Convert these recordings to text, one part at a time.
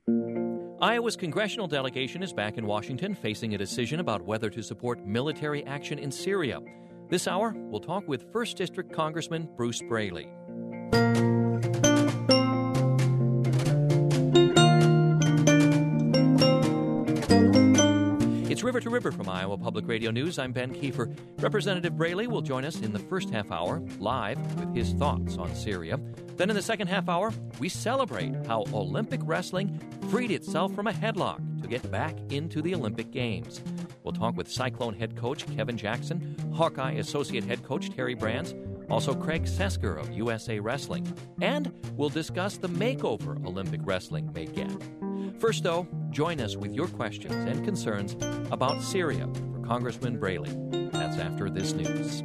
Iowa's congressional delegation is back in Washington facing a decision about whether to support military action in Syria. This hour, we'll talk with 1st District Congressman Bruce Braley. It's River to River from Iowa Public Radio News. I'm Ben Kiefer. Representative Braley will join us in the first half hour, live with his thoughts on Syria. Then in the second half hour, we celebrate how Olympic wrestling freed itself from a headlock to get back into the Olympic Games. We'll talk with Cyclone head coach Kevin Jackson, Hawkeye associate head coach Terry Brands, also Craig Sesker of USA Wrestling, and we'll discuss the makeover Olympic wrestling may get. First, though, join us with your questions and concerns about Syria for Congressman Braley. That's after this news.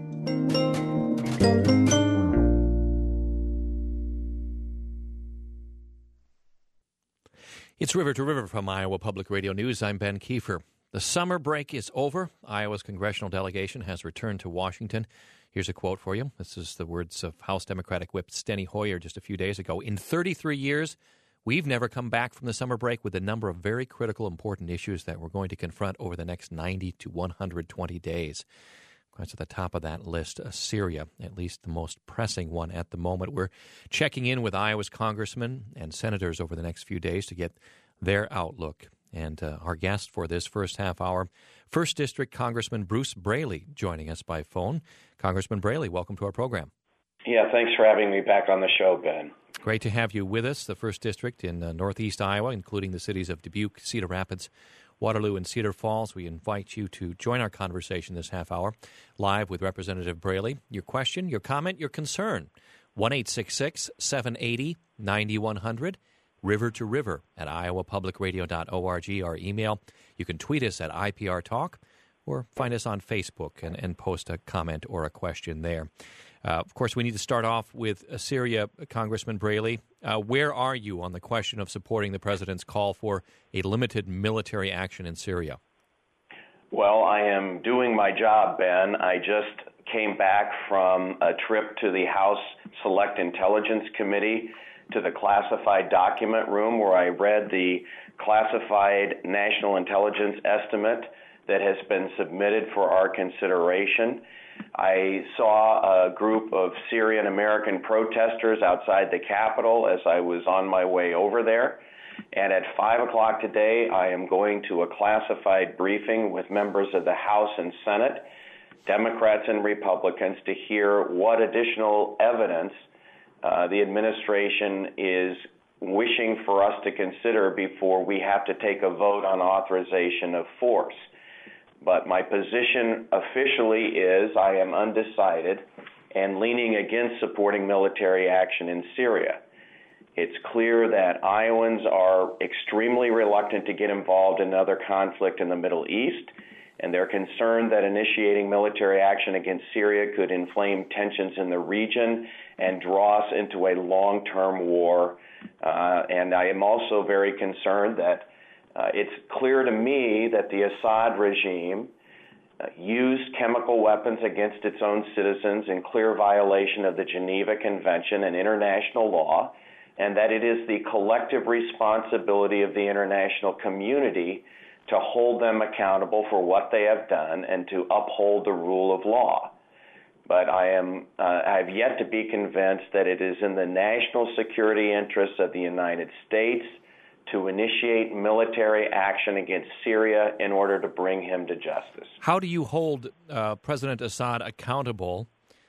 It's River to River from Iowa Public Radio News. I'm Ben Kiefer. The summer break is over. Iowa's congressional delegation has returned to Washington. Here's a quote for you. This is the words of House Democratic Whip Steny Hoyer just a few days ago. In 33 years, we've never come back from the summer break with a number of very critical, important issues that we're going to confront over the next 90 to 120 days. Of course, at the top of that list, Syria, at least the most pressing one at the moment. We're checking in with Iowa's congressmen and senators over the next few days to get their outlook. And our guest for this first half hour, 1st District Congressman Bruce Braley, joining us by phone. Congressman Braley, welcome to our program. Yeah, thanks for having me back on the show, Ben. Great to have you with us. The 1st District in northeast Iowa, including the cities of Dubuque, Cedar Rapids, Waterloo, and Cedar Falls. We invite you to join our conversation this half hour, live with Representative Braley. Your question, your comment, your concern, 1-866-780-9100. River to River at iowapublicradio.org, our email. You can tweet us at IPR Talk or find us on Facebook and post a comment or a question there. Of course, we need to start off with Syria, Congressman Braley. Where are you on the question of supporting the president's call for a limited military action in Syria? Well, I am doing my job, Ben. I just came back from a trip to the House Select Intelligence Committee to the classified document room where I read the classified national intelligence estimate that has been submitted for our consideration. I saw a group of Syrian American protesters outside the Capitol as I was on my way over there. And at 5 o'clock today, I am going to a classified briefing with members of the House and Senate, Democrats and Republicans, to hear what additional evidence the administration is wishing for us to consider before we have to take a vote on authorization of force. But my position officially is I am undecided and leaning against supporting military action in Syria. It's clear that Iowans are extremely reluctant to get involved in another conflict in the Middle East, and they're concerned that initiating military action against Syria could inflame tensions in the region and draw us into a long-term war. And I am also very concerned that it's clear to me that the Assad regime used chemical weapons against its own citizens in clear violation of the Geneva Convention and international law, and that it is the collective responsibility of the international community to hold them accountable for what they have done and to uphold the rule of law. But I've yet to be convinced that it is in the national security interests of the United States to initiate military action against Syria in order to bring him to justice. How do you hold President Assad accountable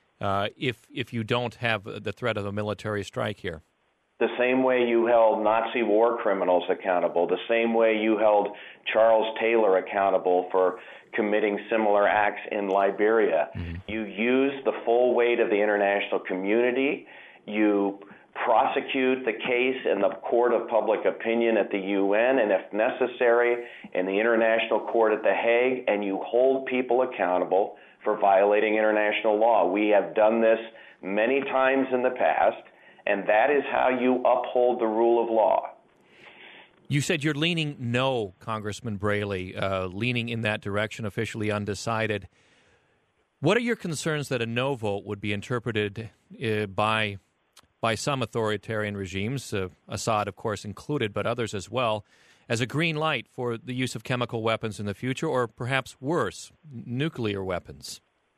if you don't have the threat of a military strike here? The same way you held Nazi war criminals accountable, the same way you held Charles Taylor accountable for committing similar acts in Liberia. Mm-hmm. You use the full weight of the international community. You prosecute the case in the court of public opinion at the UN, and if necessary, in the International Court at The Hague, and you hold people accountable for violating international law. We have done this many times in the past, and that is how you uphold the rule of law. You said you're leaning no, Congressman Braley, leaning in that direction, officially undecided. What are your concerns that a no vote would be interpreted by by some authoritarian regimes, Assad, of course, included, but others as well, as a green light for the use of chemical weapons in the future, or perhaps worse, nuclear weapons?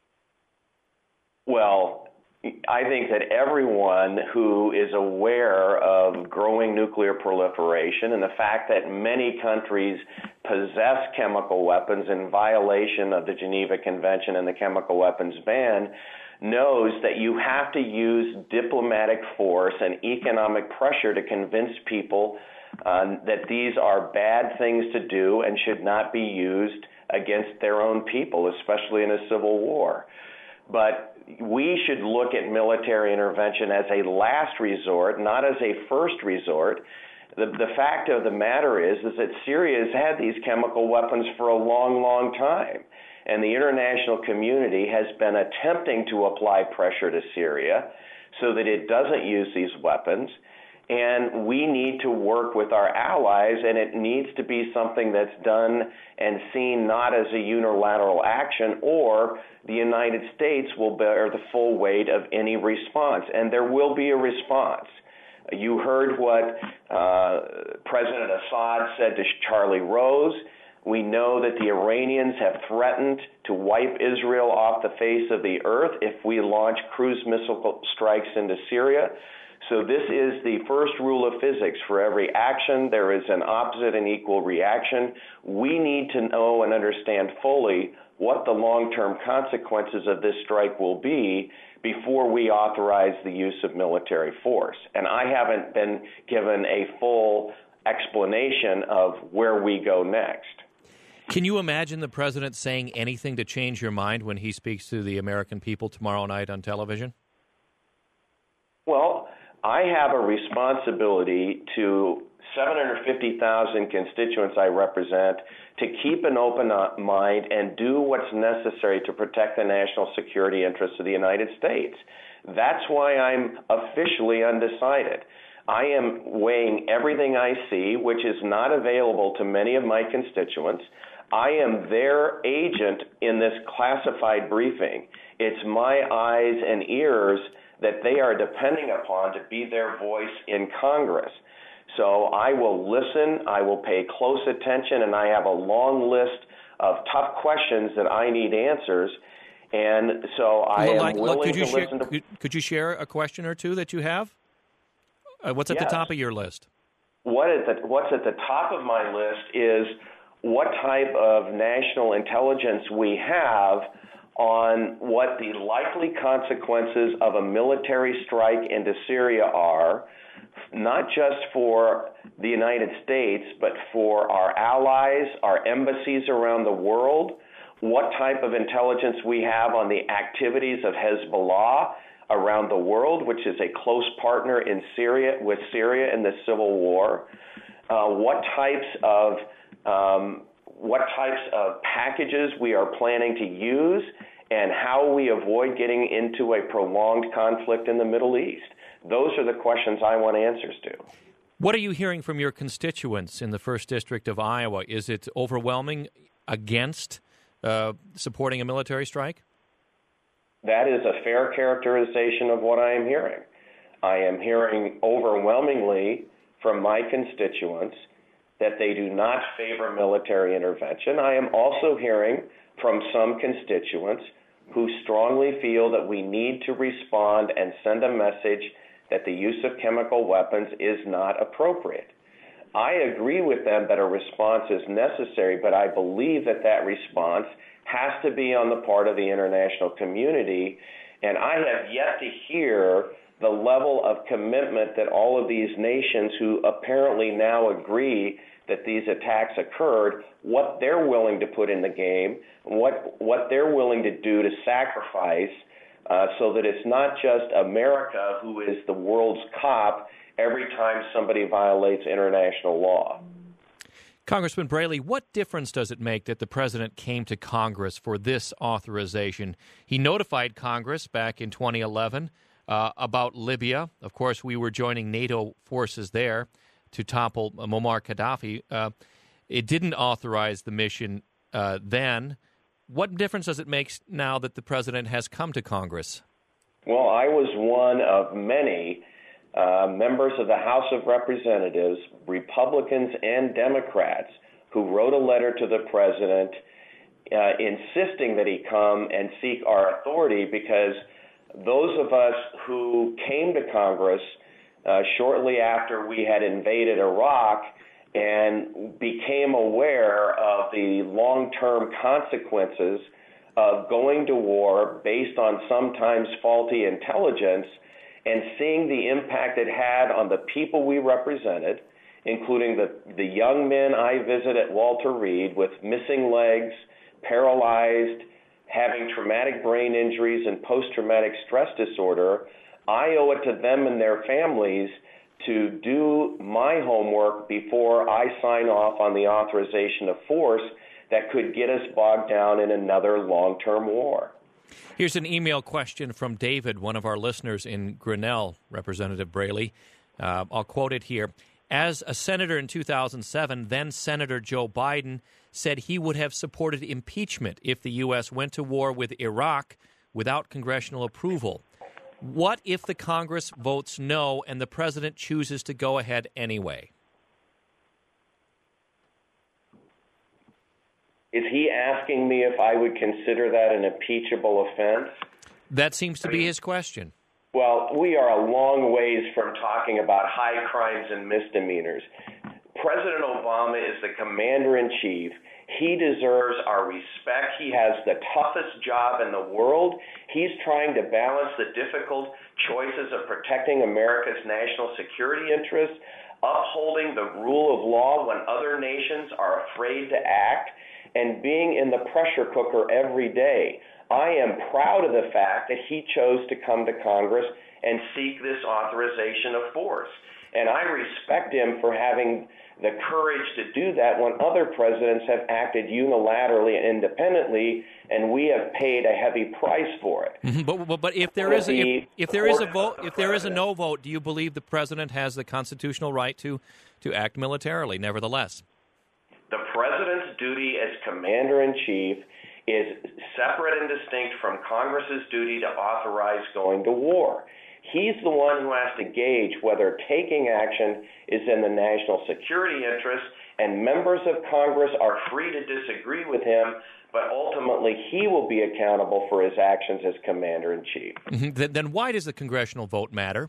Well, I think that everyone who is aware of growing nuclear proliferation and the fact that many countries possess chemical weapons in violation of the Geneva Convention and the chemical weapons ban knows that you have to use diplomatic force and economic pressure to convince people that these are bad things to do and should not be used against their own people, especially in a civil war. But we should look at military intervention as a last resort, not as a first resort. The fact of the matter is that Syria has had these chemical weapons for a long, long time. And the international community has been attempting to apply pressure to Syria so that it doesn't use these weapons. And we need to work with our allies, and it needs to be something that's done and seen not as a unilateral action, or the United States will bear the full weight of any response. And there will be a response. You heard what President Assad said to Charlie Rose. We know that the Iranians have threatened to wipe Israel off the face of the earth if we launch cruise missile strikes into Syria. So this is the first rule of physics. For every action, there is an opposite and equal reaction. We need to know and understand fully what the long-term consequences of this strike will be before we authorize the use of military force. And I haven't been given a full explanation of where we go next. Can you imagine the president saying anything to change your mind when he speaks to the American people tomorrow night on television? Well, I have a responsibility to 750,000 constituents I represent to keep an open mind and do what's necessary to protect the national security interests of the United States. That's why I'm officially undecided. I am weighing everything I see, which is not available to many of my constituents. I am their agent in this classified briefing. It's my eyes and ears that they are depending upon to be their voice in Congress. So I will listen, I will pay close attention, and I have a long list of tough questions that I need answers. And so I am willing to listen to... Could you share a question or two that you have? What's at the top of your list? What's at the top of my list is what type of national intelligence we have on what the likely consequences of a military strike into Syria are, not just for the United States, but for our allies, our embassies around the world, what type of intelligence we have on the activities of Hezbollah around the world, which is a close partner in Syria in the civil war, what types of packages we are planning to use, and how we avoid getting into a prolonged conflict in the Middle East. Those are the questions I want answers to. What are you hearing from your constituents in the 1st District of Iowa? Is it overwhelming against supporting a military strike? That is a fair characterization of what I am hearing. I am hearing overwhelmingly from my constituents that they do not favor military intervention. I am also hearing from some constituents who strongly feel that we need to respond and send a message that the use of chemical weapons is not appropriate. I agree with them that a response is necessary, but I believe that that response has to be on the part of the international community, and I have yet to hear the level of commitment that all of these nations who apparently now agree that these attacks occurred, what they're willing to put in the game, what they're willing to do to sacrifice so that it's not just America who is the world's cop every time somebody violates international law. Congressman Braley, what difference does it make that the president came to Congress for this authorization? He notified Congress back in 2011 about Libya. Of course, we were joining NATO forces there to topple Muammar Gaddafi. It didn't authorize the mission then. What difference does it make now that the president has come to Congress? Well, I was one of many members of the House of Representatives, Republicans and Democrats, who wrote a letter to the president insisting that he come and seek our authority, because those of us who came to Congress shortly after we had invaded Iraq and became aware of the long-term consequences of going to war based on sometimes faulty intelligence, and seeing the impact it had on the people we represented, including the young men I visit at Walter Reed with missing legs, paralyzed, having traumatic brain injuries and post-traumatic stress disorder, I owe it to them and their families to do my homework before I sign off on the authorization of force that could get us bogged down in another long-term war. Here's an email question from David, one of our listeners in Grinnell, Representative Braley. I'll quote it here. As a senator in 2007, then Senator Joe Biden said he would have supported impeachment if the U.S. went to war with Iraq without congressional approval. What if the Congress votes no and the president chooses to go ahead anyway? Is he asking me if I would consider that an impeachable offense? That seems to be his question. Well, we are a long ways from talking about high crimes and misdemeanors. President Obama is the commander-in-chief. He deserves our respect. He has the toughest job in the world. He's trying to balance the difficult choices of protecting America's national security interests, upholding the rule of law when other nations are afraid to act, and being in the pressure cooker every day. I am proud of the fact that he chose to come to Congress and seek this authorization of force. And I respect him for having the courage to do that when other presidents have acted unilaterally and independently, and we have paid a heavy price for it. Mm-hmm. But if there is a no vote, do you believe the president has the constitutional right to act militarily? Nevertheless, the president's duty as commander-in-chief is separate and distinct from Congress's duty to authorize going to war. He's the one who has to gauge whether taking action is in the national security interest, and members of Congress are free to disagree with him, but ultimately he will be accountable for his actions as commander-in-chief. Mm-hmm. Then why does the congressional vote matter?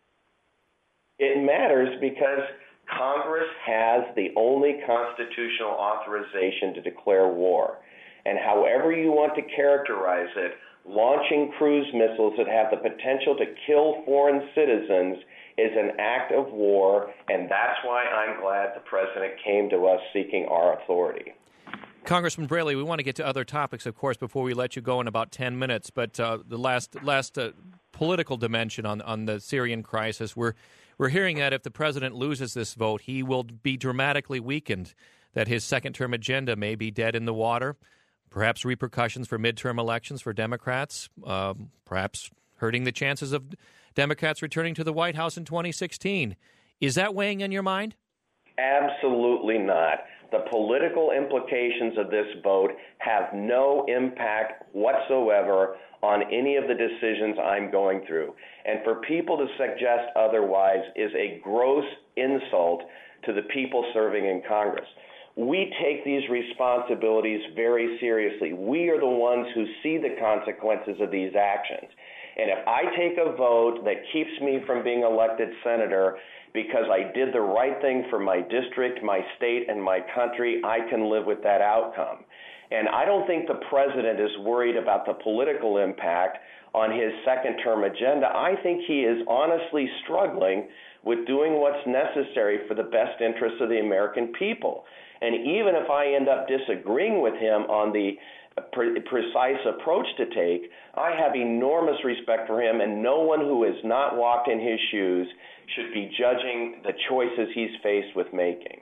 It matters because Congress has the only constitutional authorization to declare war. And however you want to characterize it, launching cruise missiles that have the potential to kill foreign citizens is an act of war, and that's why I'm glad the president came to us seeking our authority. Congressman Braley, we want to get to other topics, of course, before we let you go in about 10 minutes, but the last political dimension on the Syrian crisis, we're hearing that if the president loses this vote, he will be dramatically weakened, that his second-term agenda may be dead in the water. Perhaps repercussions for midterm elections for Democrats, perhaps hurting the chances of Democrats returning to the White House in 2016. Is that weighing in your mind? Absolutely not. The political implications of this vote have no impact whatsoever on any of the decisions I'm going through. And for people to suggest otherwise is a gross insult to the people serving in Congress. We take these responsibilities very seriously. We are the ones who see the consequences of these actions. And if I take a vote that keeps me from being elected senator because I did the right thing for my district, my state, and my country, I can live with that outcome. And I don't think the president is worried about the political impact on his second-term agenda. I think he is honestly struggling with doing what's necessary for the best interests of the American people. And even if I end up disagreeing with him on the precise approach to take, I have enormous respect for him, and no one who has not walked in his shoes should be judging the choices he's faced with making.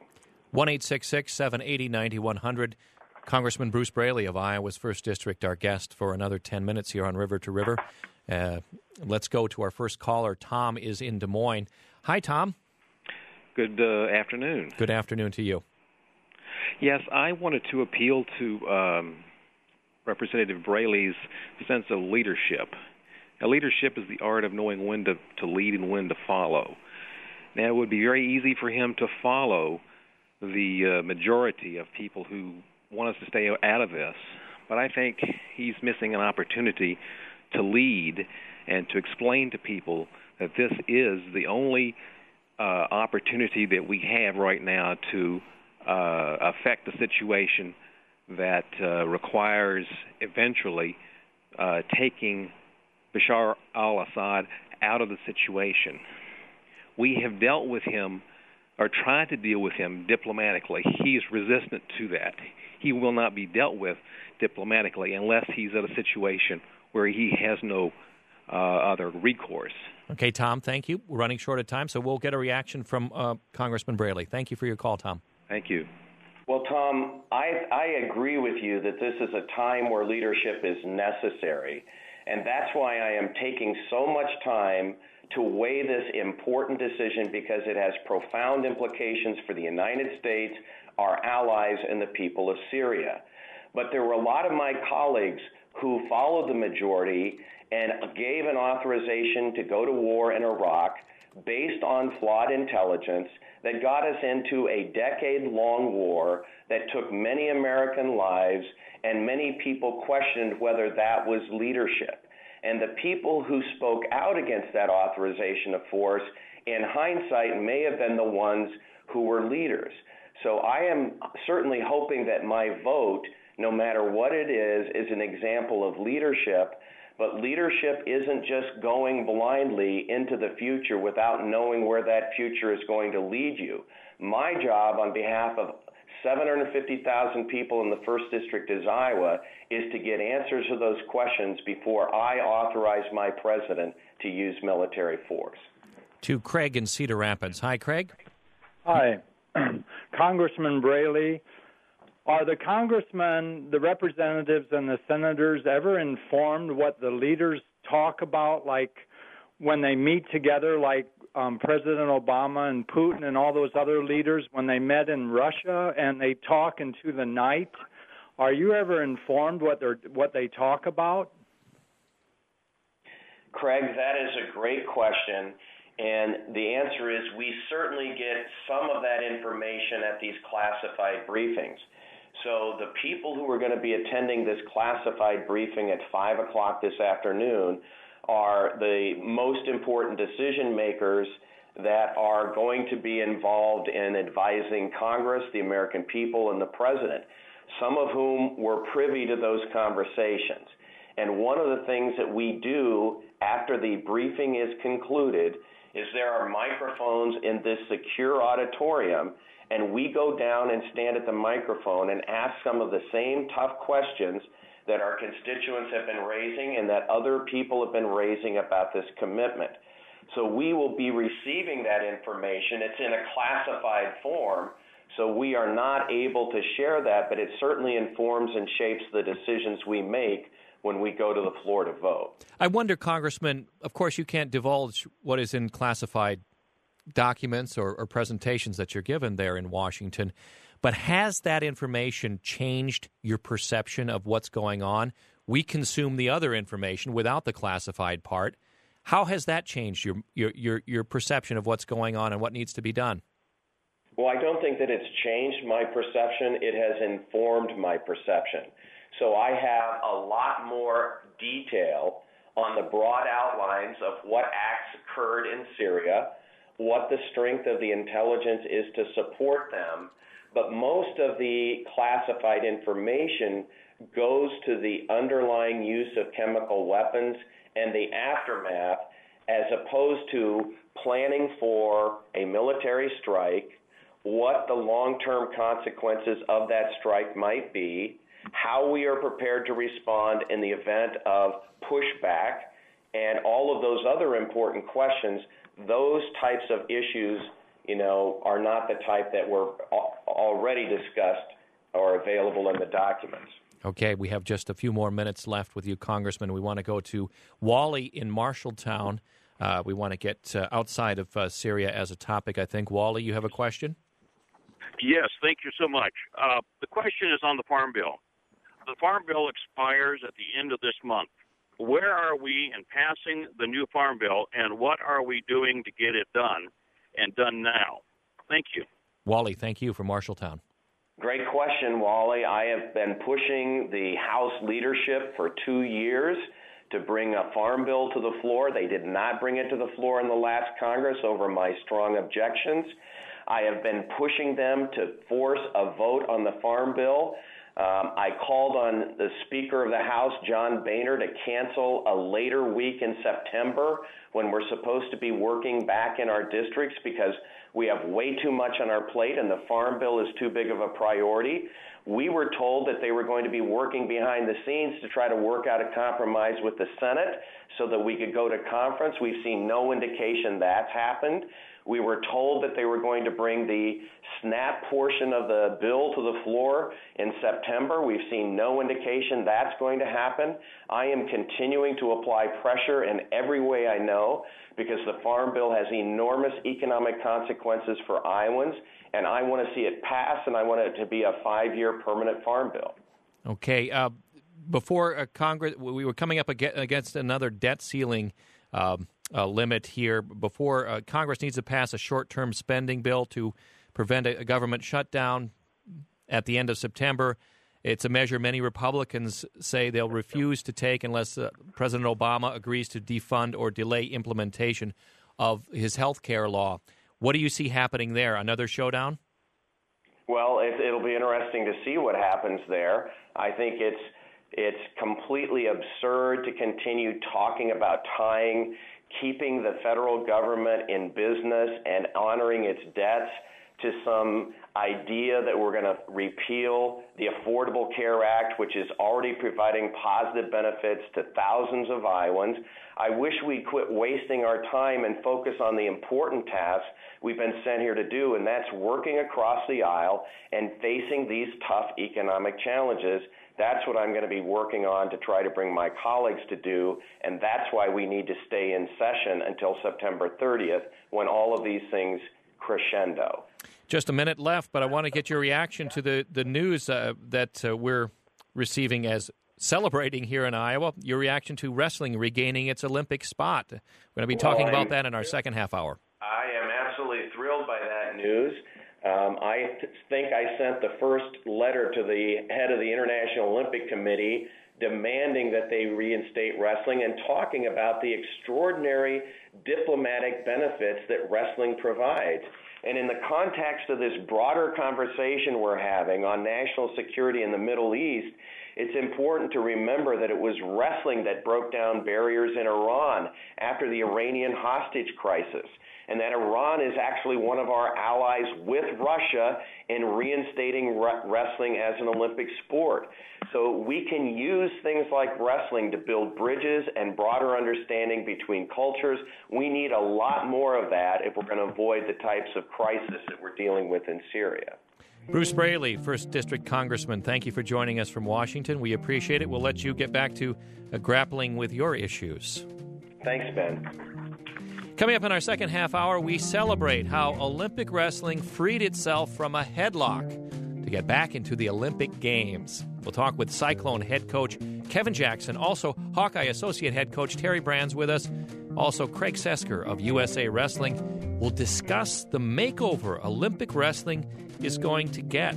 1-866-780-9100. Congressman Bruce Braley of Iowa's 1st District, our guest for another 10 minutes here on River to River. Let's go to our first caller. Tom is in Des Moines. Hi, Tom. Good afternoon. Good afternoon to you. Yes, I wanted to appeal to Representative Braley's sense of leadership. Leadership is the art of knowing when to lead and when to follow. Now, it would be very easy for him to follow the majority of people who want us to stay out of this, but I think he's missing an opportunity to lead and to explain to people that this is the only opportunity that we have right now to affect the situation that requires eventually taking Bashar al-Assad out of the situation. We have dealt with him or tried to deal with him diplomatically. He's resistant to that. He will not be dealt with diplomatically unless he's at a situation where he has no other recourse. Okay, Tom, thank you. We're running short of time, so we'll get a reaction from Congressman Braley. Thank you for your call, Tom. Thank you. Well, Tom, I agree with you that this is a time where leadership is necessary, and that's why I am taking so much time to weigh this important decision, because it has profound implications for the United States, our allies, and the people of Syria. But there were a lot of my colleagues who followed the majority and gave an authorization to go to war in Iraq based on flawed intelligence that got us into a decade-long war that took many American lives, and many people questioned whether that was leadership. And the people who spoke out against that authorization of force, in hindsight, may have been the ones who were leaders. So I am certainly hoping that my vote, no matter what it is an example of leadership. But leadership isn't just going blindly into the future without knowing where that future is going to lead you. My job on behalf of 750,000 people in the 1st District as Iowa is to get answers to those questions before I authorize my president to use military force. To Craig in Cedar Rapids. Hi, Craig. Hi. Congressman Braley, are the congressmen, the representatives, and the senators ever informed what the leaders talk about, like when they meet together, like President Obama and Putin and all those other leaders when they met in Russia and they talk into the night? Are you ever informed what they talk about? Craig, that is a great question, and the answer is we certainly get some of that information at these classified briefings. So the people who are going to be attending this classified briefing at 5 o'clock this afternoon are the most important decision makers that are going to be involved in advising Congress, the American people, and the president, some of whom were privy to those conversations. And one of the things that we do after the briefing is concluded is there are microphones in this secure auditorium, and we go down and stand at the microphone and ask some of the same tough questions that our constituents have been raising and that other people have been raising about this commitment. So we will be receiving that information. It's in a classified form, so we are not able to share that, but it certainly informs and shapes the decisions we make when we go to the floor to vote. I wonder, Congressman, of course you can't divulge what is in classified documents or presentations that you're given there in Washington, but has that information changed your perception of what's going on? We consume the other information without the classified part. How has that changed your perception of what's going on and what needs to be done? Well, I don't think that it's changed my perception. It has informed my perception. So I have a lot more detail on the broad outlines of what acts occurred in Syria, what the strength of the intelligence is to support them, but most of the classified information goes to the underlying use of chemical weapons and the aftermath, as opposed to planning for a military strike, what the long-term consequences of that strike might be, how we are prepared to respond in the event of pushback, and all of those other important questions. Those types of issues, are not the type that were already discussed or available in the documents. Okay, we have just a few more minutes left with you, Congressman. We want to go to Wally in Marshalltown. We want to get outside of Syria as a topic, I think. Wally, you have a question? Yes, thank you so much. The question is on the Farm Bill. The Farm Bill expires at the end of this month. where are we in passing the new Farm Bill, and what are we doing to get it done, and done now? Thank you. Wally, thank you from Marshalltown. Great question, Wally. I have been pushing the House leadership for 2 years to bring a farm bill to the floor. They did not bring it to the floor in the last Congress over my strong objections. I have been pushing them to force a vote on the farm bill. I called on the Speaker of the House, John Boehner, to cancel a later week in September when we're supposed to be working back in our districts because we have way too much on our plate and the farm bill is too big of a priority. We were told that they were going to be working behind the scenes to try to work out a compromise with the Senate so that we could go to conference. We've seen no indication that's happened. We were told that they were going to bring the SNAP portion of the bill to the floor in September. We've seen no indication that's going to happen. I am continuing to apply pressure in every way I know because the Farm Bill has enormous economic consequences for Iowans, and I want to see it pass, and I want it to be a 5-year permanent Farm Bill. Okay. Before Congress, we were coming up against another debt ceiling limit here. Before Congress needs to pass a short-term spending bill to prevent a government shutdown at the end of September. It's a measure many Republicans say they'll refuse to take unless President Obama agrees to defund or delay implementation of his health care law. What do you see happening there? Another showdown? Well, it'll be interesting to see what happens there. I think it's completely absurd to continue talking about keeping the federal government in business and honoring its debts to some idea that we're going to repeal the Affordable Care Act, which is already providing positive benefits to thousands of Iowans. I wish we'd quit wasting our time and focus on the important tasks we've been sent here to do, and that's working across the aisle and facing these tough economic challenges. That's what I'm going to be working on to try to bring my colleagues to do, and that's why we need to stay in session until September 30th when all of these things crescendo. Just a minute left, but I want to get your reaction to the news that we're receiving as celebrating here in Iowa, your reaction to wrestling regaining its Olympic spot. We're going to be talking about that in our second half hour. I am absolutely thrilled by that news. I think I sent the first letter to the head of the International Olympic Committee demanding that they reinstate wrestling and talking about the extraordinary diplomatic benefits that wrestling provides. And in the context of this broader conversation we're having on national security in the Middle East, it's important to remember that it was wrestling that broke down barriers in Iran after the Iranian hostage crisis, and that Iran is actually one of our allies with Russia in reinstating wrestling as an Olympic sport. So we can use things like wrestling to build bridges and broader understanding between cultures. We need a lot more of that if we're going to avoid the types of crisis that we're dealing with in Syria. Bruce Braley, 1st District Congressman, thank you for joining us from Washington. We appreciate it. We'll let you get back to grappling with your issues. Thanks, Ben. Coming up in our second half hour, we celebrate how Olympic wrestling freed itself from a headlock to get back into the Olympic Games. We'll talk with Cyclone head coach Kevin Jackson, also Hawkeye Associate Head Coach Terry Brands with us, also Craig Sesker of USA Wrestling. We'll discuss the makeover Olympic wrestling is going to get.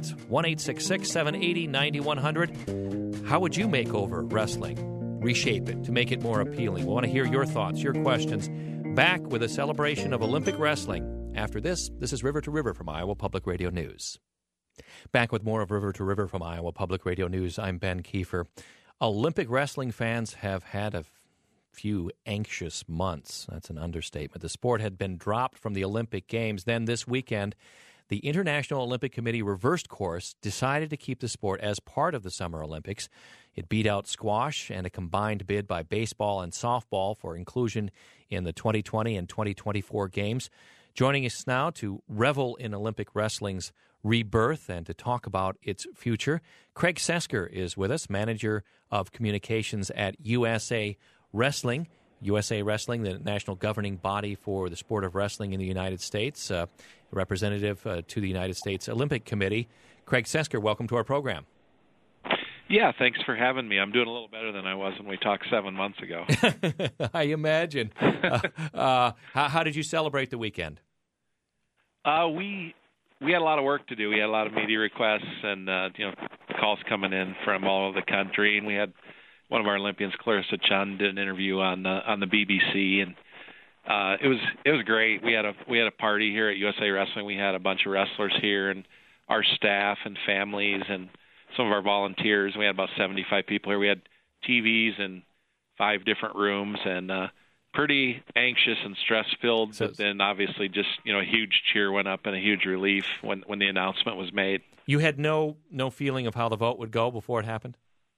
1-866-780-9100. How would you make over wrestling? Reshape it to make it more appealing. We want to hear your thoughts, your questions. Back with a celebration of Olympic wrestling. After this is River to River from Iowa Public Radio News. Back with more of River to River from Iowa Public Radio News. I'm Ben Kiefer. Olympic wrestling fans have had a few anxious months. That's an understatement. The sport had been dropped from the Olympic Games. Then this weekend, the International Olympic Committee reversed course, decided to keep the sport as part of the Summer Olympics. It beat out squash and a combined bid by baseball and softball for inclusion in the 2020 and 2024 Games. Joining us now to revel in Olympic wrestling's rebirth and to talk about its future, Craig Sesker is with us, Manager of Communications at USA Wrestling. USA Wrestling, the national governing body for the sport of wrestling in the United States, representative to the United States Olympic Committee. Craig Sesker, welcome to our program. Yeah, thanks for having me. I'm doing a little better than I was when we talked 7 months ago. I imagine. How did you celebrate the weekend? We had a lot of work to do. We had a lot of media requests and calls coming in from all over the country, and we had one of our Olympians, Clarissa Chun, did an interview on the BBC, and it was great. We had a party here at USA Wrestling. We had a bunch of wrestlers here, and our staff and families and some of our volunteers. We had about 75 people here. We had TVs in 5 different rooms, and pretty anxious and stress-filled, but then obviously just, a huge cheer went up and a huge relief when the announcement was made. You had no feeling of how the vote would go before it happened?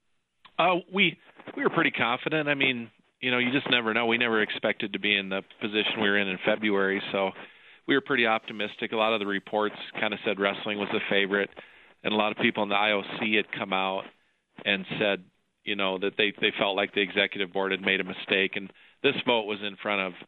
We were pretty confident. I mean, you just never know. We never expected to be in the position we were in February, so we were pretty optimistic. A lot of the reports kind of said wrestling was the favorite, and a lot of people in the IOC had come out and said, that they felt like the executive board had made a mistake, and this vote was in front of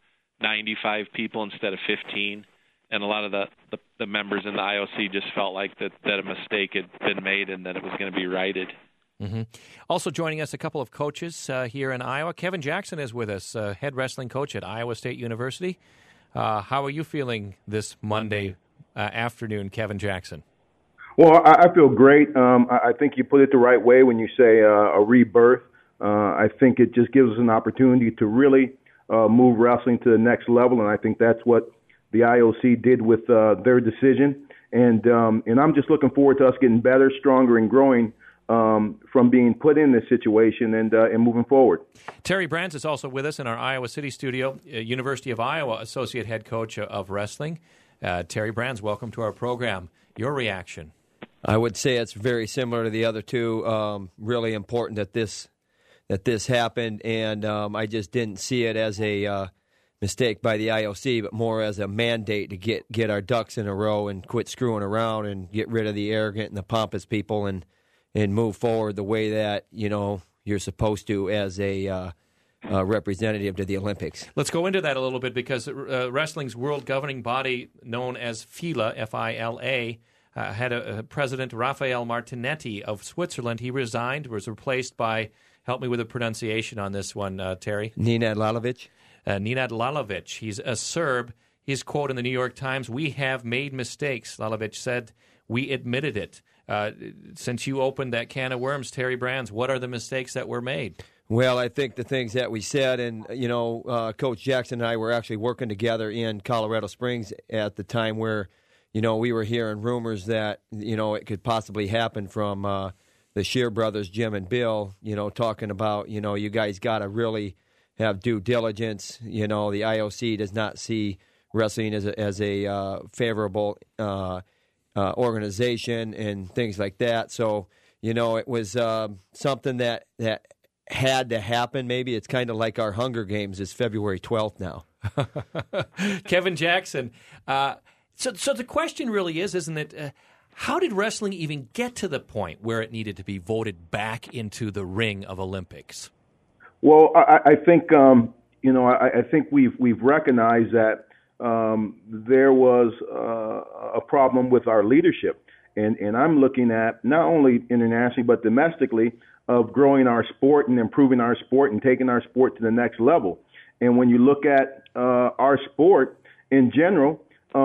95 people instead of 15, and a lot of the members in the IOC just felt like that a mistake had been made and that it was going to be righted. Mm-hmm. Also joining us, a couple of coaches here in Iowa. Kevin Jackson is with us, head wrestling coach at Iowa State University. How are you feeling this Monday afternoon, Kevin Jackson? Well, I feel great. I think you put it the right way when you say a rebirth. I think it just gives us an opportunity to really move wrestling to the next level, and I think that's what the IOC did with their decision. And I'm just looking forward to us getting better, stronger, and growing from being put in this situation and moving forward. Terry Brands is also with us in our Iowa City studio, University of Iowa Associate Head Coach of Wrestling. Terry Brands, welcome to our program. Your reaction? I would say it's very similar to the other two. Really important that this happened, and I just didn't see it as a mistake by the IOC, but more as a mandate to get our ducks in a row and quit screwing around and get rid of the arrogant and the pompous people and move forward the way that you're supposed to as a representative to the Olympics. Let's go into that a little bit because wrestling's world governing body, known as FILA, F-I-L-A, had a president, Rafael Martinetti of Switzerland. He resigned, was replaced by, help me with the pronunciation on this one, Terry. Nenad Lalovic. Nenad Lalovic. He's a Serb. His quote in the New York Times, "We have made mistakes," Lalovic said. "We admitted it." Since you opened that can of worms, Terry Brands, what are the mistakes that were made? Well, I think the things that we said, and, Coach Jackson and I were actually working together in Colorado Springs at the time where, we were hearing rumors that, it could possibly happen from the Scheer brothers, Jim and Bill, talking about, you guys got to really have due diligence. The IOC does not see wrestling as a favorable organization and things like that. So, it was something that had to happen. Maybe it's kind of like our Hunger Games is February 12th now. Kevin Jackson. So the question really is, isn't it, how did wrestling even get to the point where it needed to be voted back into the ring of Olympics? Well, I think, I think we've recognized that there was a problem with our leadership. And I'm looking at not only internationally but domestically of growing our sport and improving our sport and taking our sport to the next level. And when you look at our sport in general,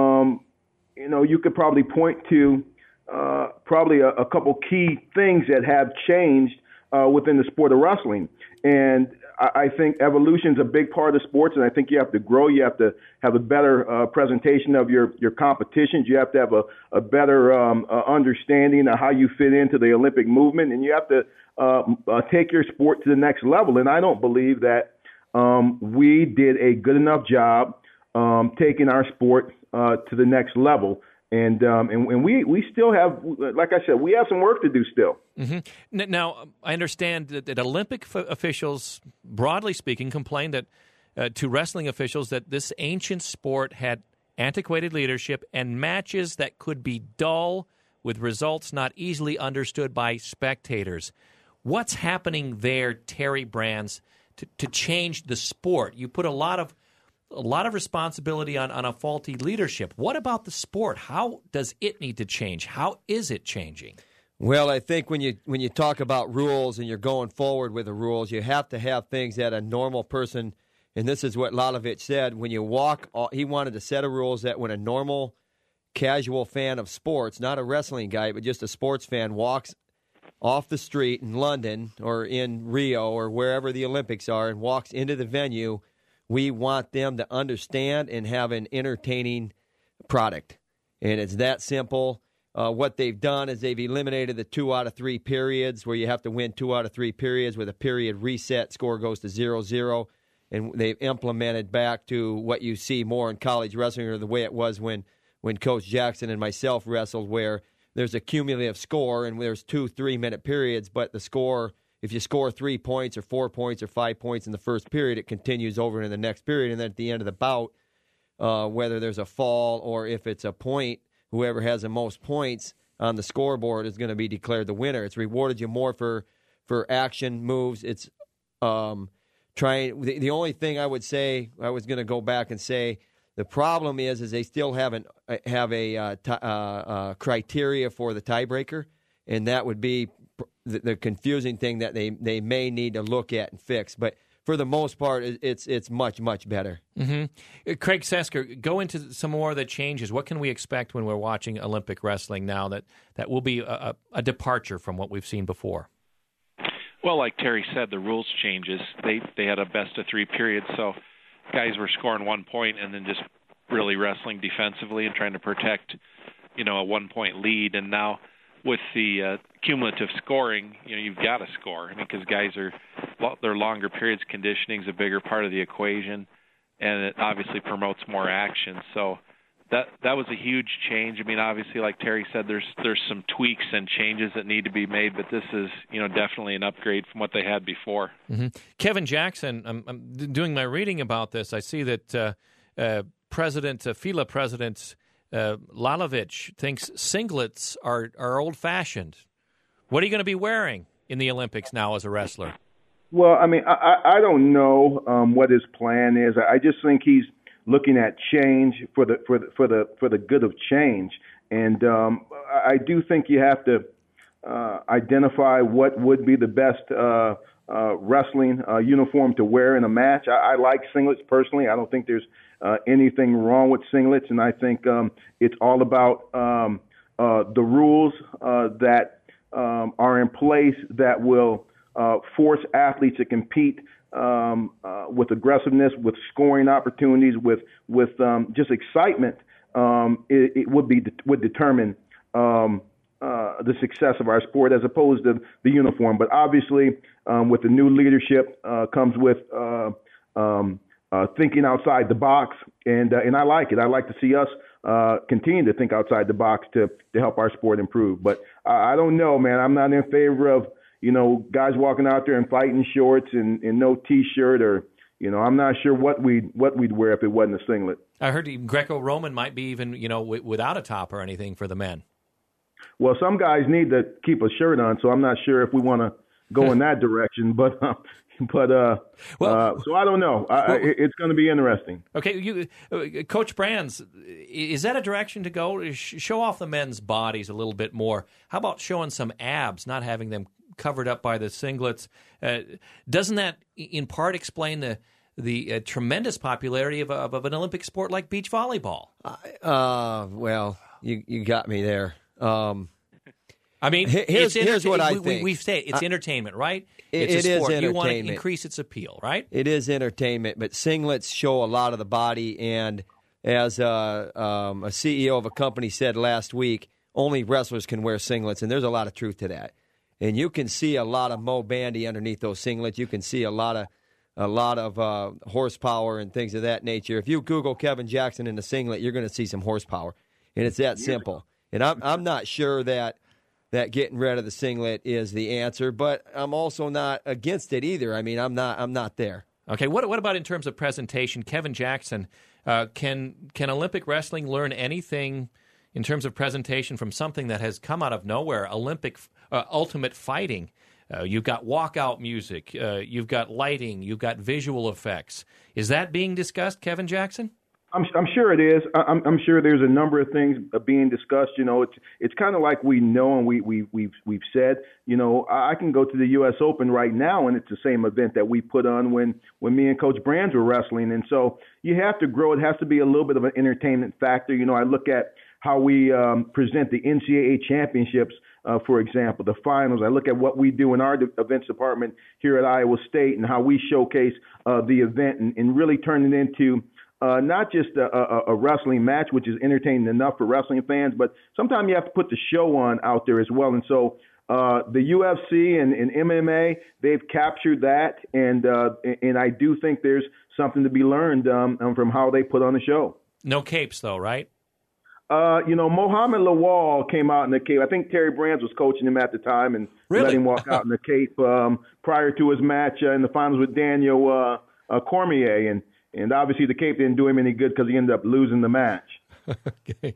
you could probably point to probably a couple key things that have changed within the sport of wrestling. And I think evolution is a big part of sports, and I think you have to grow. You have to have a better presentation of your competitions. You have to have a better understanding of how you fit into the Olympic movement, and you have to take your sport to the next level. And I don't believe that we did a good enough job taking our sport to the next level. And we still have, like I said, we have some work to do still. Mm-hmm. Now, I understand that Olympic officials, broadly speaking, complained that to wrestling officials that this ancient sport had antiquated leadership and matches that could be dull with results not easily understood by spectators. What's happening there, Terry Brands, to change the sport? You put a lot of responsibility on a faulty leadership. What about the sport? How does it need to change? How is it changing? Well, I think when you talk about rules and you're going forward with the rules, you have to have things that a normal person, and this is what Lalovich said, when you walk, he wanted a set of rules that when a normal, casual fan of sports, not a wrestling guy, but just a sports fan, walks off the street in London or in Rio or wherever the Olympics are and walks into the venue, we want them to understand and have an entertaining product. And it's that simple. What they've done is they've eliminated the 2 out of 3 periods where you have to win 2 out of 3 periods with a period reset, score goes to 0-0. And they've implemented back to what you see more in college wrestling or the way it was when Coach Jackson and myself wrestled, where there's a cumulative score and there's 2 3-minute periods, but the score, if you score 3 points or 4 points or 5 points in the first period, it continues over into the next period. And then at the end of the bout, whether there's a fall or if it's a point, whoever has the most points on the scoreboard is going to be declared the winner. It's rewarded you more for action moves. It's trying. The only thing I would say, I was going to go back and say, the problem is they still have a criteria for the tiebreaker, and that would be the confusing thing that they may need to look at and fix. But for the most part, it's much, much better. Mm-hmm. Craig Sesker, go into some more of the changes. What can we expect when we're watching Olympic wrestling now that will be a departure from what we've seen before? Well, like Terry said, the rules changes. They had a best-of-3 period, so guys were scoring 1 point and then just really wrestling defensively and trying to protect, a 1-point lead. And now with the cumulative scoring, you've got to score. Because guys their longer periods, conditioning is a bigger part of the equation, and it obviously promotes more action. So that was a huge change. Obviously, like Terry said, there's some tweaks and changes that need to be made, but this is, definitely an upgrade from what they had before. Mm-hmm. Kevin Jackson, I'm doing my reading about this. I see that FILA President Lalovich thinks singlets are old-fashioned. What are you going to be wearing in the Olympics now as a wrestler? Well, I don't know what his plan is. I just think he's looking at change for the good of change, and I do think you have to identify what would be the best wrestling uniform to wear in a match. I like singlets personally. I don't think there's anything wrong with singlets, and I think it's all about the rules that are in place that will force athletes to compete with aggressiveness, with scoring opportunities, with just excitement. It would determine the success of our sport as opposed to the uniform. But obviously, with the new leadership comes with thinking outside the box, and I like it. I like to see us continue to think outside the box to help our sport improve. But I don't know, man. I'm not in favor of guys walking out there in fighting shorts and no T-shirt, or I'm not sure what we'd wear if it wasn't a singlet. I heard Greco-Roman might be even without a top or anything for the men. Well, some guys need to keep a shirt on, so I'm not sure if we want to go in that direction. But so I don't know. It's going to be interesting. Okay, Coach Brands, is that a direction to go? Show off the men's bodies a little bit more. How about showing some abs, not having them covered up by the singlets? Doesn't that in part explain the tremendous popularity of an Olympic sport like beach volleyball? Well, you got me there. Here's what I think. We've said it's entertainment, right? It's a sport. You want to increase its appeal, right? It is entertainment, but singlets show a lot of the body. And as a CEO of a company said last week, only wrestlers can wear singlets, and there's a lot of truth to that. And you can see a lot of Mo Bandy underneath those singlets. You can see a lot of horsepower and things of that nature. If you Google Kevin Jackson in a singlet, you're going to see some horsepower, and it's that simple. And I'm not sure that getting rid of the singlet is the answer, but I'm also not against it either. I'm not there. Okay, what about in terms of presentation? Kevin Jackson, can Olympic wrestling learn anything in terms of presentation from something that has come out of nowhere? Ultimate Fighting. You've got walkout music. You've got lighting. You've got visual effects. Is that being discussed, Kevin Jackson? I'm sure it is. I'm sure there's a number of things being discussed. It's kind of like we know and we've said. I can go to the U.S. Open right now, and it's the same event that we put on when me and Coach Brands were wrestling. And so you have to grow. It has to be a little bit of an entertainment factor. I look at how we present the NCAA championships, for example, the finals. I look at what we do in our events department here at Iowa State and how we showcase the event and really turn it into not just a wrestling match, which is entertaining enough for wrestling fans, but sometimes you have to put the show on out there as well. And so the UFC and MMA, they've captured that, and I do think there's something to be learned from how they put on the show. No capes, though, right? Mohamed Lawal came out in the cape. I think Terry Brands was coaching him at the time and let him walk out in the cape prior to his match in the finals with Daniel Cormier. And obviously the cape didn't do him any good because he ended up losing the match. Okay.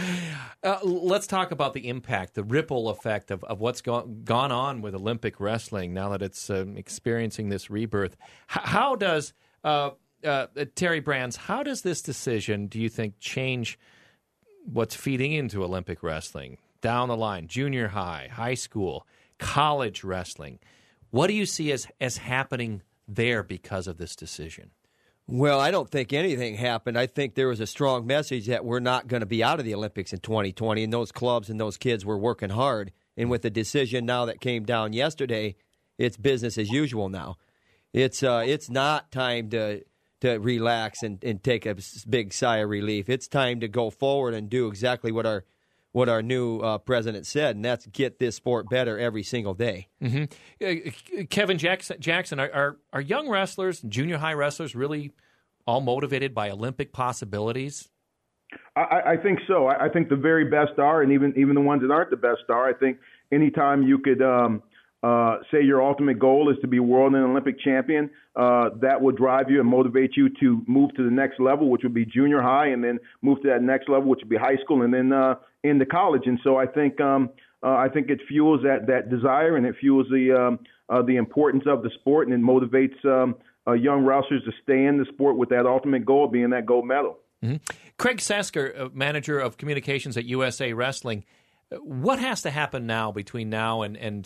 Let's talk about the impact, the ripple effect of what's gone on with Olympic wrestling now that it's experiencing this rebirth. How does, Terry Brands, how does this decision, do you think, change what's feeding into Olympic wrestling down the line, junior high, high school, college wrestling? What do you see as happening there because of this decision? Well, I don't think anything happened. I think there was a strong message that we're not going to be out of the Olympics in 2020, and those clubs and those kids were working hard. And with the decision now that came down yesterday, it's business as usual now. It's not time to relax and take a big sigh of relief. It's time to go forward and do exactly what our new president said, and that's get this sport better every single day. Mm-hmm. Kevin Jackson, are young wrestlers, junior high wrestlers, really all motivated by Olympic possibilities? I think so. I think the very best are, and even the ones that aren't the best are. I think anytime you could say your ultimate goal is to be world and Olympic champion, that will drive you and motivate you to move to the next level, which would be junior high, and then move to that next level, which would be high school, and then into college. And so I think it fuels that desire, and it fuels the importance of the sport, and it motivates young wrestlers to stay in the sport with that ultimate goal being that gold medal. Mm-hmm. Craig Sesker, manager of communications at USA Wrestling. What has to happen now between now and in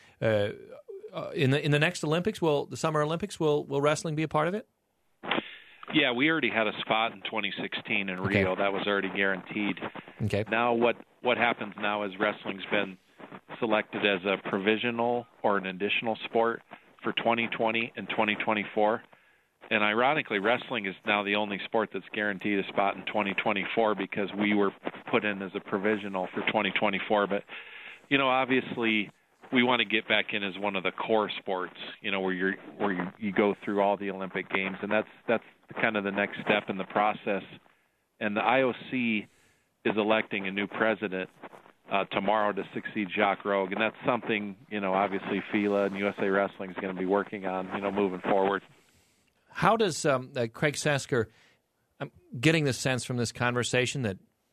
the next Olympics? The Summer Olympics? Will wrestling be a part of it? Yeah, we already had a spot in 2016 in Rio. That was already guaranteed. Okay. Now what happens now is wrestling's been selected as a provisional or an additional sport for 2020 and 2024. And ironically, wrestling is now the only sport that's guaranteed a spot in 2024 because we were put in as a provisional for 2024. But, obviously we want to get back in as one of the core sports, where you go through all the Olympic Games. And that's kind of the next step in the process. And the IOC is electing a new president tomorrow to succeed Jacques Rogue. And that's something, obviously FILA and USA Wrestling is going to be working on, moving forward. How does Craig Sesker, I'm getting the sense from this conversation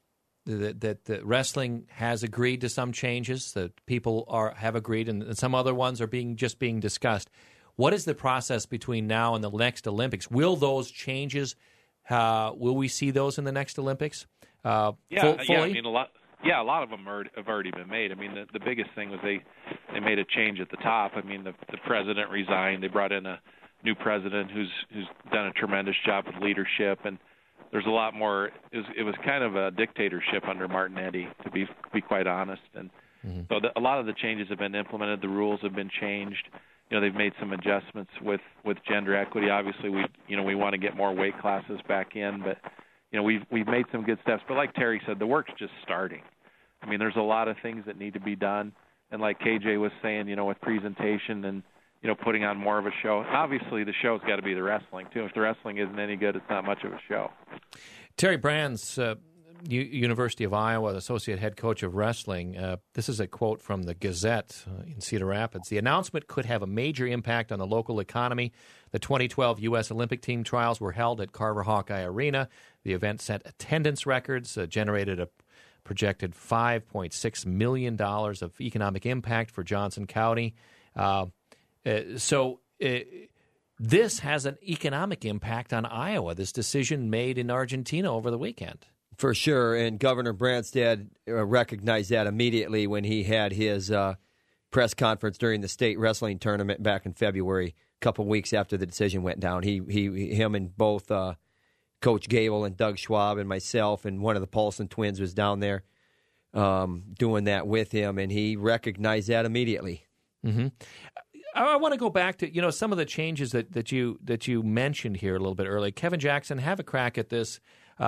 that wrestling has agreed to some changes, that people have agreed, and some other ones are being discussed. What is the process between now and the next Olympics? Will those changes? Will we see those in the next Olympics? Fully? I mean, a lot of them have already been made. I mean, the biggest thing was they made a change at the top. I mean, the president resigned. They brought in a new president who's done a tremendous job with leadership, and there's a lot more. It was kind of a dictatorship under Martinetti, to be quite honest. And so a lot of the changes have been implemented. The rules have been changed. They've made some adjustments with gender equity. Obviously, we want to get more weight classes back in, but we've made some good steps. But like Terry said, the work's just starting. I mean, there's a lot of things that need to be done, and like KJ was saying, with presentation and putting on more of a show. Obviously, the show's got to be the wrestling, too. If the wrestling isn't any good, it's not much of a show. Terry Brands, University of Iowa, Associate Head Coach of Wrestling. This is a quote from the Gazette in Cedar Rapids. The announcement could have a major impact on the local economy. The 2012 U.S. Olympic team trials were held at Carver Hawkeye Arena. The event set attendance records, generated a projected $5.6 million of economic impact for Johnson County. So this has an economic impact on Iowa, this decision made in Argentina over the weekend. For sure, and Governor Branstad recognized that immediately when he had his press conference during the state wrestling tournament back in February, a couple of weeks after the decision went down. Him and both Coach Gable and Doug Schwab and myself and one of the Paulson twins was down there doing that with him, and he recognized that immediately. Mm-hmm. I want to go back to some of the changes that you mentioned here a little bit earlier. Kevin Jackson, have a crack at this.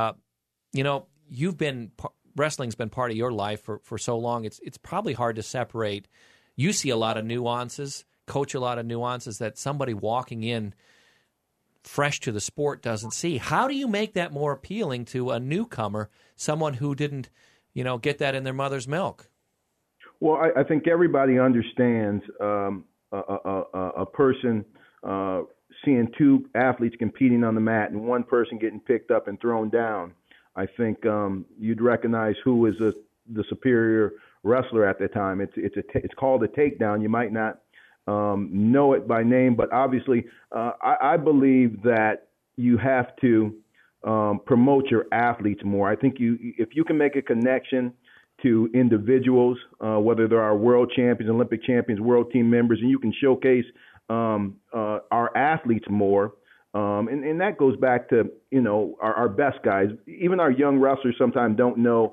You've been wrestling's been part of your life for so long. It's probably hard to separate. You see a lot of nuances, coach a lot of nuances that somebody walking in fresh to the sport doesn't see. How do you make that more appealing to a newcomer, someone who didn't, get that in their mother's milk? Well, I think everybody understands a person seeing two athletes competing on the mat and one person getting picked up and thrown down. I think you'd recognize who is the superior wrestler at the time. It's called a takedown. You might not know it by name, but obviously I believe that you have to promote your athletes more. I think if you can make a connection to individuals, whether they are world champions, Olympic champions, world team members, and you can showcase our athletes more. And that goes back to, our best guys. Even our young wrestlers sometimes don't know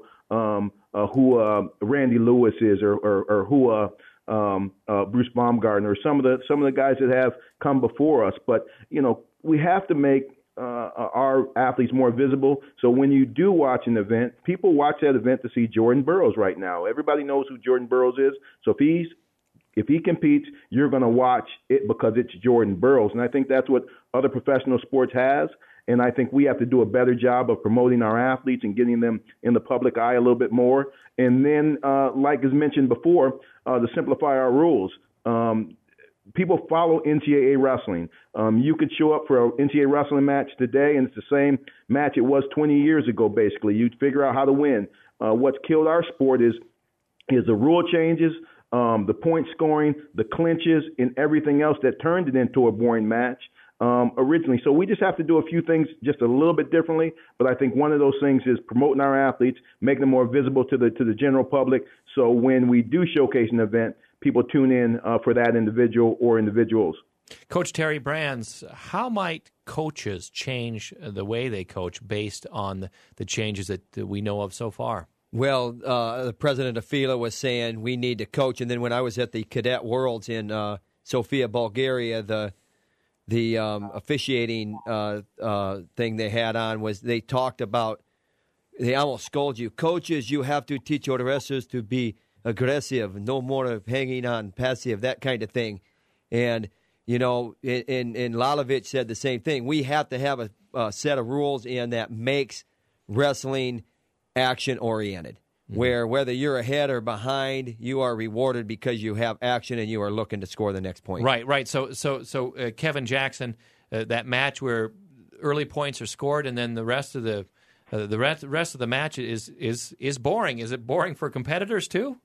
who Randy Lewis is or who Bruce Baumgartner or some of the guys that have come before us. But, we have to make our athletes more visible. So when you do watch an event, people watch that event to see Jordan Burroughs right now. Everybody knows who Jordan Burroughs is. So if he competes, you're going to watch it because it's Jordan Burroughs. And I think that's what other professional sports has. And I think we have to do a better job of promoting our athletes and getting them in the public eye a little bit more. And then, like as mentioned before, to simplify our rules. People follow NCAA wrestling. You could show up for an NCAA wrestling match today, and it's the same match it was 20 years ago, basically. You'd figure out how to win. What's killed our sport is the rule changes, the point scoring, the clinches, and everything else that turned it into a boring match originally. So we just have to do a few things just a little bit differently. But I think one of those things is promoting our athletes, making them more visible to the general public. So when we do showcase an event, people tune in for that individual or individuals. Coach Terry Brands, how might coaches change the way they coach based on the changes that we know of so far? Well, the president of FILA was saying we need to coach, and then when I was at the Cadet Worlds in Sofia, Bulgaria, the officiating thing they had on was they talked about, they almost scold you. Coaches, you have to teach your wrestlers to be aggressive, no more of hanging on passive, that kind of thing. And, and Lalovich said the same thing. We have to have a set of rules in that makes wrestling action-oriented, where whether you're ahead or behind, you are rewarded because you have action and you are looking to score the next point. Right. So Kevin Jackson, that match where early points are scored and then the rest of the match is boring. Is it boring for competitors too?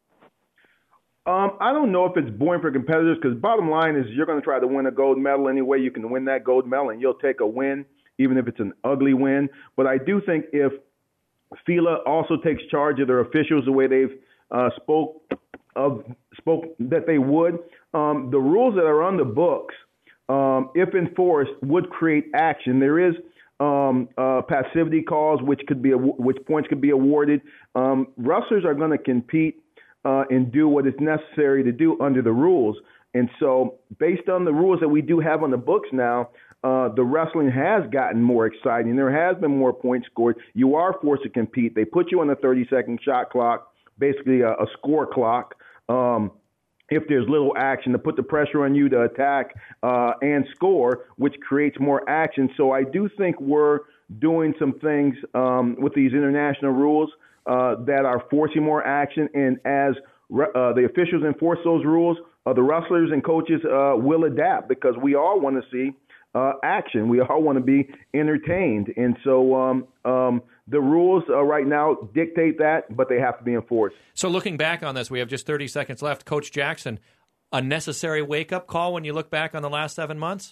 I don't know if it's boring for competitors because bottom line is you're going to try to win a gold medal any way you can win that gold medal, and you'll take a win even if it's an ugly win. But I do think if FILA also takes charge of their officials the way they've spoke that they would, the rules that are on the books, if enforced, would create action. There is passivity calls, which points could be awarded. Wrestlers are going to compete and do what is necessary to do under the rules. And so based on the rules that we do have on the books now, the wrestling has gotten more exciting. There has been more points scored. You are forced to compete. They put you on a 30-second shot clock, basically a score clock. If there's little action, to put the pressure on you to attack and score, which creates more action. So I do think we're doing some things with these international rules that are forcing more action. And as the officials enforce those rules, the wrestlers and coaches will adapt because we all want to see action. We all want to be entertained. And so the rules right now dictate that, but they have to be enforced. So looking back on this, we have just 30 seconds left. Coach Jackson, a necessary wake-up call when you look back on the last 7 months?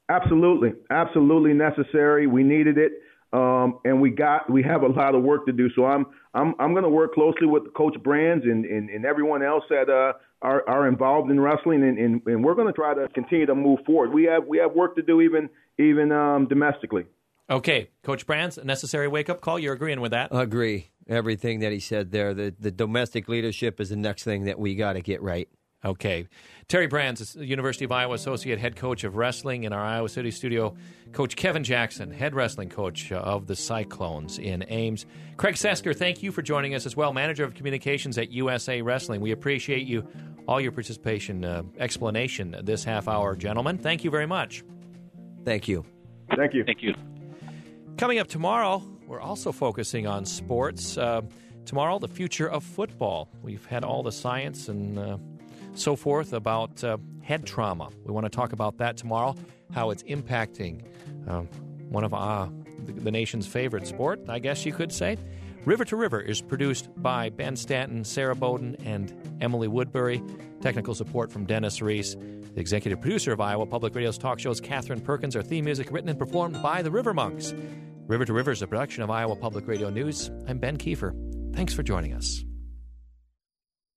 Absolutely necessary. We needed it, and we have a lot of work to do. So I'm going to work closely with Coach Brands and everyone else that are involved in wrestling, and we're going to try to continue to move forward. We have work to do even domestically. Okay, Coach Brands, a necessary wake-up call. You're agreeing with that? Agree. Everything that he said there. The domestic leadership is the next thing that we got to get right. Okay. Terry Brands, University of Iowa Associate Head Coach of Wrestling. In our Iowa City studio, Coach Kevin Jackson, Head Wrestling Coach of the Cyclones in Ames. Craig Sesker, thank you for joining us as well, Manager of Communications at USA Wrestling. We appreciate you, all your participation, explanation this half hour, gentlemen. Thank you very much. Thank you. Thank you. Thank you. Coming up tomorrow, we're also focusing on sports. Tomorrow, the future of football. We've had all the science and so forth about head trauma. We want to talk about that tomorrow, how it's impacting one of the nation's favorite sport, I guess you could say. River to River is produced by Ben Stanton, Sarah Bowden, and Emily Woodbury. Technical support from Dennis Reese. The executive producer of Iowa Public Radio's talk show is Catherine Perkins. Our theme music written and performed by the River Monks. River to River is a production of Iowa Public Radio News. I'm Ben Kiefer. Thanks for joining us.